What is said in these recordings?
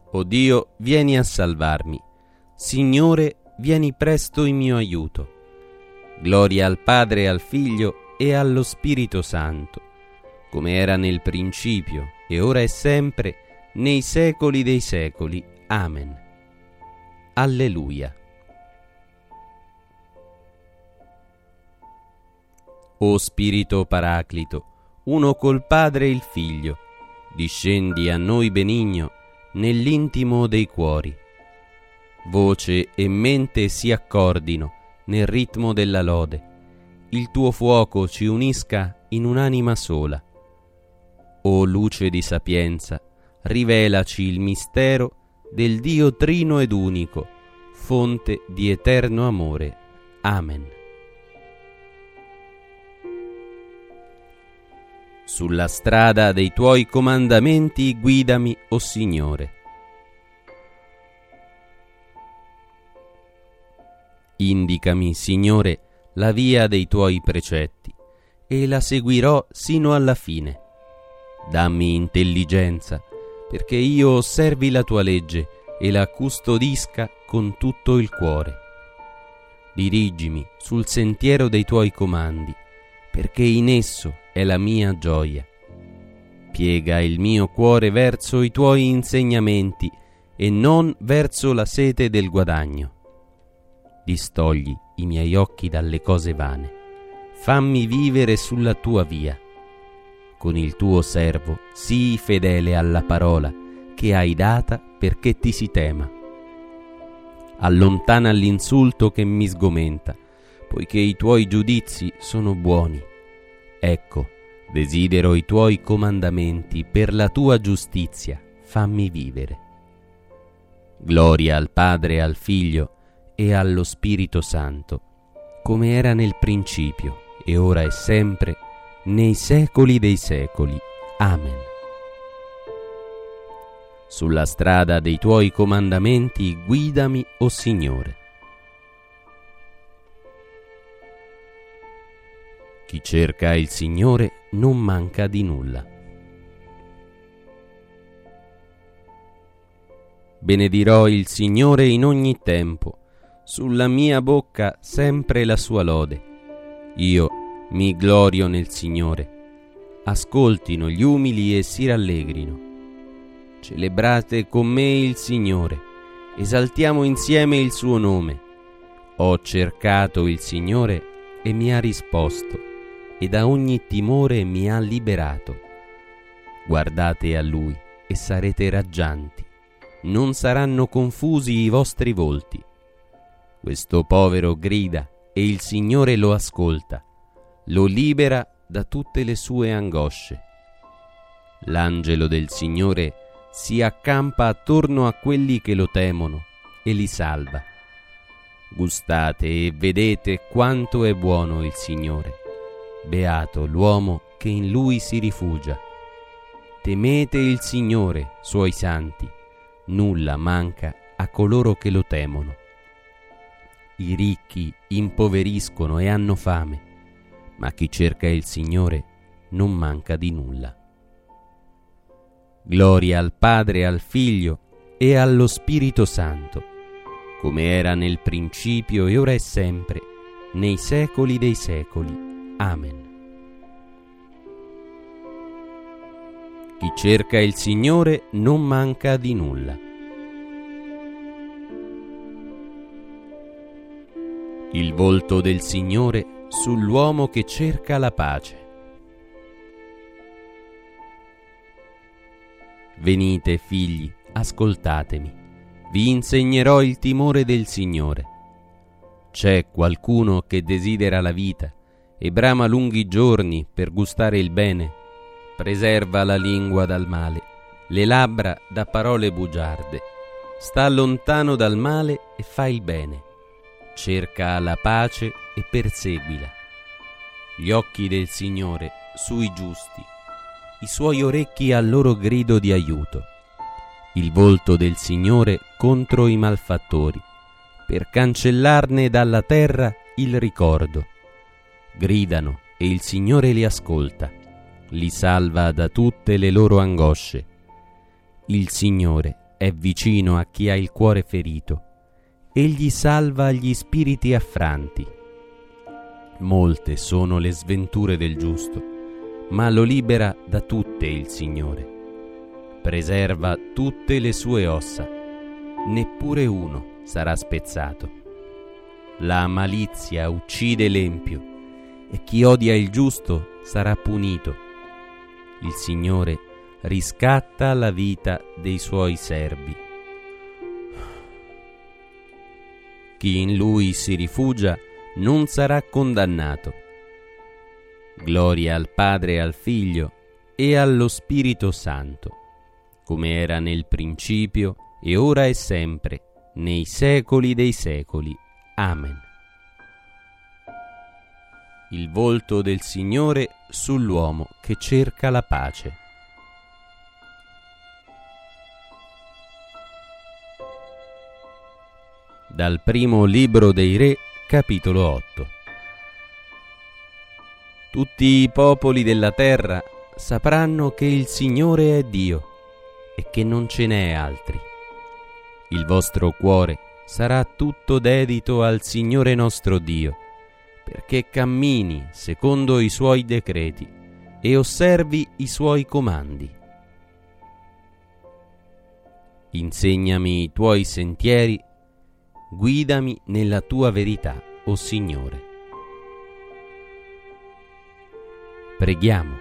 O Dio, vieni a salvarmi. Signore, vieni presto in mio aiuto. Gloria al Padre, al Figlio e allo Spirito Santo, come era nel principio, e ora e sempre, nei secoli dei secoli. Amen. Alleluia. O Spirito Paraclito, uno col Padre e il Figlio, discendi a noi benigno nell'intimo dei cuori. Voce e mente si accordino nel ritmo della lode, il tuo fuoco ci unisca in un'anima sola. O luce di sapienza, rivelaci il mistero del Dio trino ed unico, fonte di eterno amore. Amen. Sulla strada dei tuoi comandamenti guidami, o Signore. Indicami, Signore, la via dei tuoi precetti, e la seguirò sino alla fine. Dammi intelligenza, perché io osservi la tua legge e la custodisca con tutto il cuore. Dirigimi sul sentiero dei tuoi comandi, perché in esso è la mia gioia. Piega il mio cuore verso i tuoi insegnamenti e non verso la sete del guadagno. Distogli i miei occhi dalle cose vane. Fammi vivere sulla tua via. Con il tuo servo sii fedele alla parola che hai data perché ti si tema. Allontana l'insulto che mi sgomenta, poiché i tuoi giudizi sono buoni. Ecco, desidero i tuoi comandamenti, per la tua giustizia fammi vivere. Gloria al Padre e al Figlio e allo Spirito Santo, come era nel principio, e ora e sempre, nei secoli dei secoli. Amen. Sulla strada dei tuoi comandamenti guidami, o Signore. Chi cerca il Signore non manca di nulla. Benedirò il Signore in ogni tempo, sulla mia bocca sempre la sua lode. Io mi glorio nel Signore. Ascoltino gli umili e si rallegrino. Celebrate con me il Signore, esaltiamo insieme il suo nome. Ho cercato il Signore e mi ha risposto, e da ogni timore mi ha liberato. Guardate a Lui e sarete raggianti, non saranno confusi i vostri volti. Questo povero grida e il Signore lo ascolta, lo libera da tutte le sue angosce. L'angelo del Signore si accampa attorno a quelli che lo temono e li salva. Gustate e vedete quanto è buono il Signore. Beato l'uomo che in Lui si rifugia. Temete il Signore, suoi santi, nulla manca a coloro che lo temono. I ricchi impoveriscono e hanno fame, ma chi cerca il Signore non manca di nulla. Gloria al Padre, al Figlio e allo Spirito Santo, come era nel principio e ora e sempre, nei secoli dei secoli. Amen. Chi cerca il Signore non manca di nulla. Il volto del Signore sull'uomo che cerca la pace. Venite, figli, ascoltatemi, vi insegnerò il timore del Signore. C'è qualcuno che desidera la vita e brama lunghi giorni per gustare il bene. Preserva la lingua dal male, le labbra da parole bugiarde. Sta lontano dal male e fa il bene. Cerca la pace e perseguila. Gli occhi del Signore sui giusti, i suoi orecchi al loro grido di aiuto. Il volto del Signore contro i malfattori, per cancellarne dalla terra il ricordo. Gridano e il Signore li ascolta, li salva da tutte le loro angosce. Il Signore è vicino a chi ha il cuore ferito. Egli salva gli spiriti affranti. Molte sono le sventure del giusto, ma lo libera da tutte il Signore. Preserva tutte le sue ossa, neppure uno sarà spezzato. La malizia uccide l'empio, e chi odia il giusto sarà punito. Il Signore riscatta la vita dei suoi servi. Chi in Lui si rifugia non sarà condannato. Gloria al Padre e al Figlio e allo Spirito Santo, come era nel principio e ora e sempre, nei secoli dei secoli. Amen. Il volto del Signore sull'uomo che cerca la pace. Dal primo libro dei Re, capitolo 8. Tutti i popoli della terra sapranno che il Signore è Dio e che non ce n'è altri. Il vostro cuore sarà tutto dedito al Signore nostro Dio, perché cammini secondo i Suoi decreti e osservi i Suoi comandi. Insegnami i Tuoi sentieri, guidami nella Tua verità, o Signore. Preghiamo.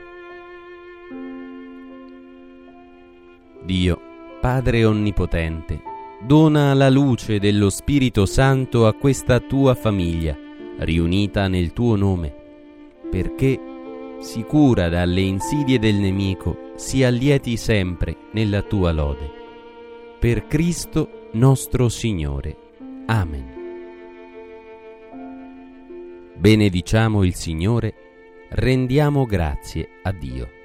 Dio, Padre Onnipotente, dona la luce dello Spirito Santo a questa Tua famiglia, riunita nel Tuo nome, perché, sicura dalle insidie del nemico, sia lieti sempre nella Tua lode. Per Cristo nostro Signore. Amen. Benediciamo il Signore, rendiamo grazie a Dio.